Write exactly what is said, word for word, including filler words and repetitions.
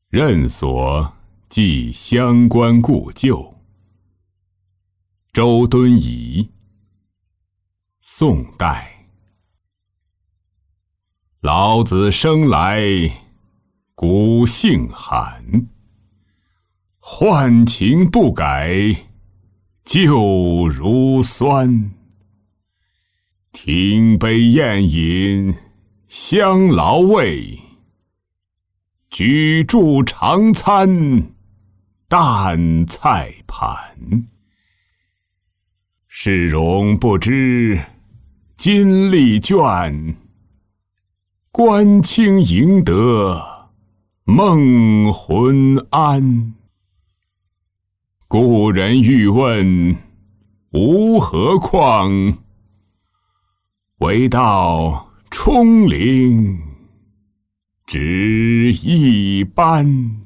任所记相关故旧。周敦颐，宋代。老子生来骨性寒，涣情不改，旧如酸。听杯宴饮，相劳味，举箸长餐，淡菜盘。世荣不知今历倦，关清赢得梦魂安。故人欲问吾何况，唯道冲陵只一般。